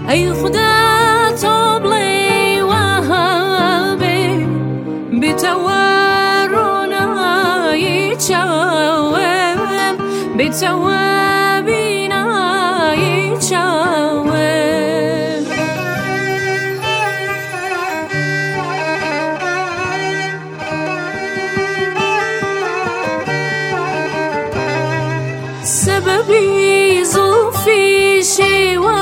ای خدا تو بڵێ وهابێ بێتەوە ڕۆنایی چاوم بێتەوە بینایی چاوم سببی زلفی شیوە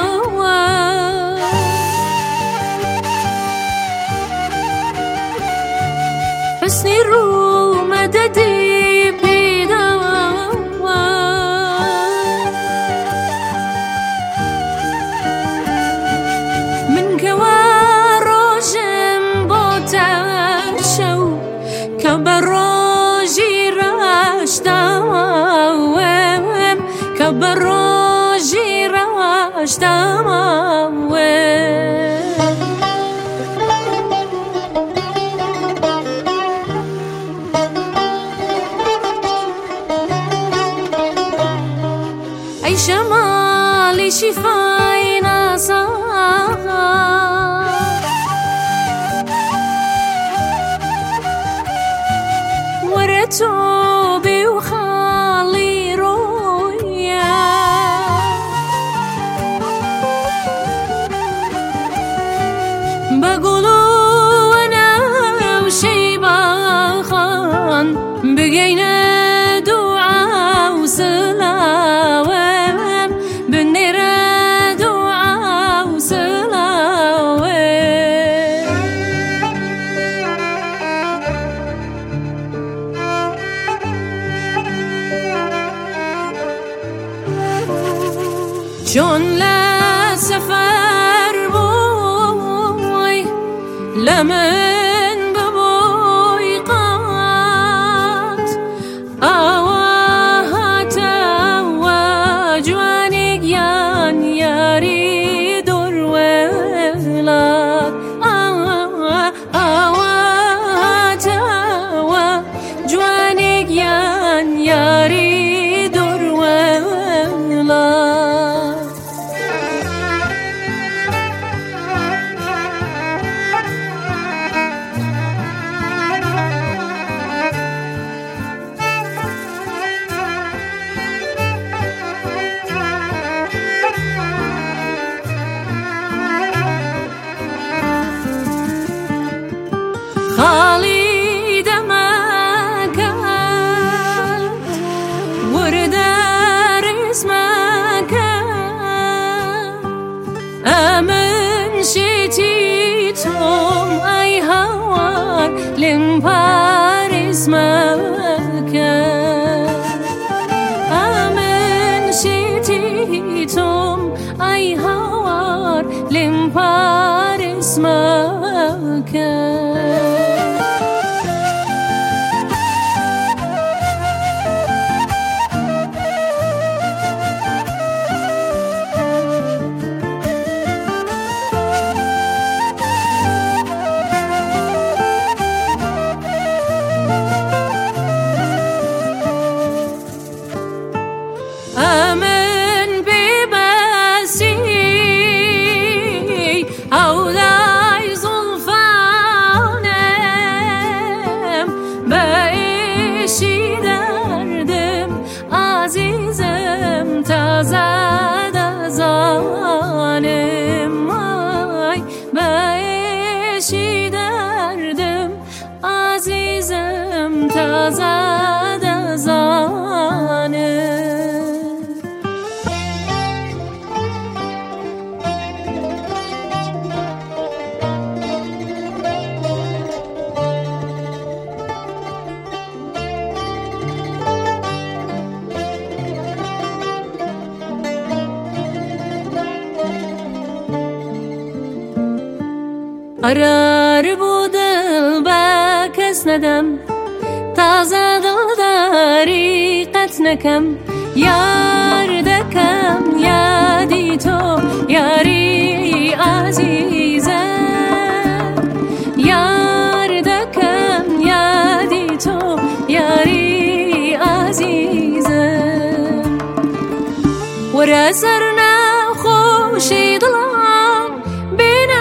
حسنی رو مددی پیداوە من کەوا ڕۆژم بۆ تەشەو کە بە ڕۆژی ڕەشداوم کە بە ڕۆژی ڕەشداوم ای شمالی شفای ناساغ وەرە تۆ بێ و خاڵی ڕۆیە بە گوڵ و وەنەوشەی باخان بگەینە دوعا و سلاوم بنێرە دوعا و سلاوم چۆن لە سەفەر بووی لە من ببووی قات ئاوا هاتەوە جوانێکیان یاری دووروێڵات ئاوا هاتەوە جوانێکیان یاری دووروێڵات خاڵی دەمەکەت وردە ڕێزمەکەت ئەمن شێتی تۆم ئەی هاوار لێم پارێزمەکەت ئەمن شێتی تۆم ئەی هاوار لێم پارێزمەکەت ئەمن بێبەسی ئەولای زولفانم بە ئێشی دەردم ئازیزم تازە دەزانم وای بە ئێشی دەردم ئازیزم تازە دەزانم قرار بوو دڵ بە کەس نەدەم تازە دڵداری قەت نەکەم یار دەکەم یادی تۆ یاری ئازیزە یار دەکەم یادی تۆ یاری ئازیزە وەرە سەر ناخۆشی دڵە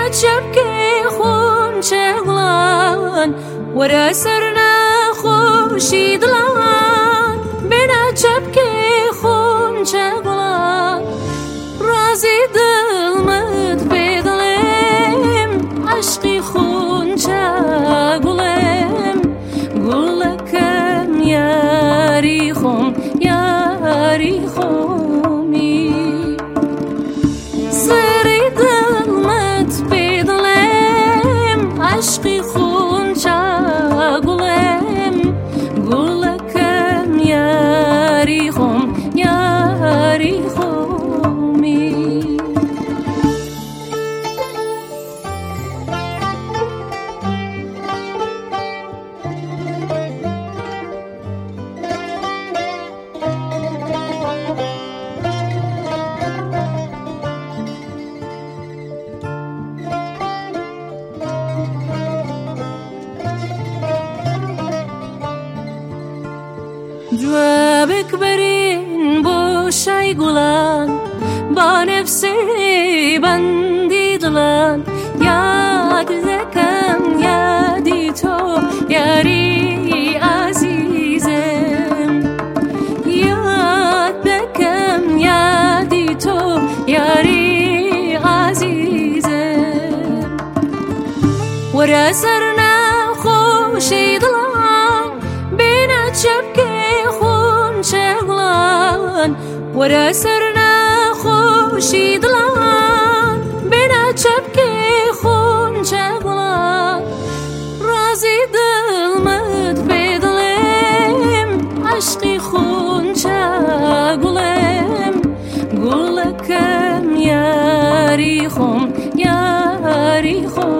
شبكي خون شغلان ورا سرنا خوشي دلان بنا شبكي خون شغلان رازي دلمت بدلم عشقي خون شغلم قولكم ياري خم ياري خمي سري دلمت بدلم عشقي خون شغلم قولكم ياري خم ياري خمي جوابك برين بوشاي قولان با نفسي بندي دلان یاد ذكم یادی تو یاری عزیزم یاد ذكم یادی تو یاری عزیزم ورا سرنا خوشي دلان بينا شبكي خون شغلان ورا سرنا خوشي دلان بينا شبكي خون شغلان رازي دلمت بدلم عشقي خون شغلم قولكم ياري خم ياري خم